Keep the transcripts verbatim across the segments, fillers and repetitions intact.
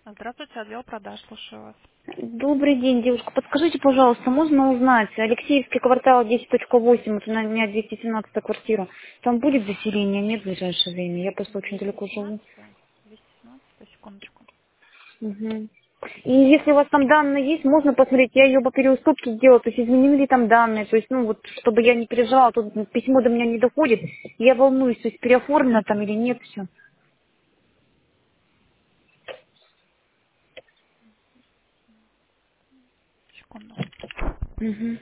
Здравствуйте, отдел продаж, слушаю вас. Добрый день, девушка. Подскажите, пожалуйста, можно узнать, Алексеевский квартал десять точка восемь, это на меня двести семнадцатая квартира. Там будет заселение? Нет в ближайшее время? Я просто очень двести далеко живу. семнадцать, двести семнадцать, секундочку. Мгм. И если у вас там данные есть, можно посмотреть, я ее по переуступке сделала, то есть изменили ли там данные, то есть, ну вот, чтобы я не переживала, тут письмо до меня не доходит, я волнуюсь, то есть переоформлено там или нет, все. Секунду. Угу.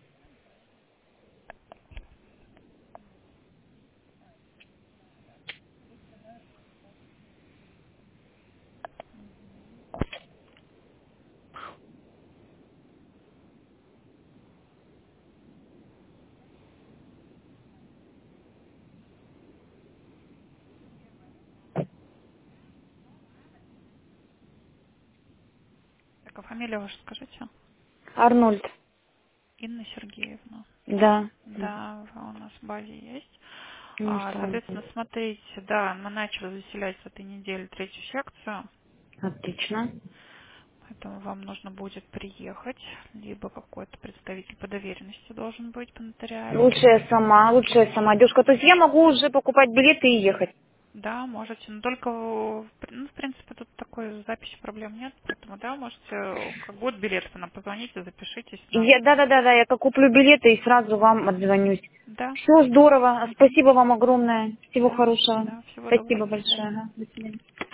Так, а фамилия ваша скажите? Арнольд, Инна Сергеевна. да. Да, в- у нас в базе есть. Ну, А, слава соответственно, богу. смотрите, да, мы начали заселять с этой недели третью секцию, Отлично. поэтому вам нужно будет приехать, либо какой-то представитель по доверенности должен быть по нотариально. Лучше я сама, лучше я сама, девушка. То есть я могу уже покупать билеты и ехать. Да, можете, но только, в при- ну, в принципе, тут такой записи проблем нет, поэтому, да, можете, э, как будет билет, вы нам позвоните, запишитесь И на... я, да-да-да-да, я как куплю билеты и сразу вам отзвонюсь. Да, Все здорово. Спасибо вам огромное. Всего да, хорошего. да, всего доброго, Спасибо до свидания. большое. Ага, до свидания.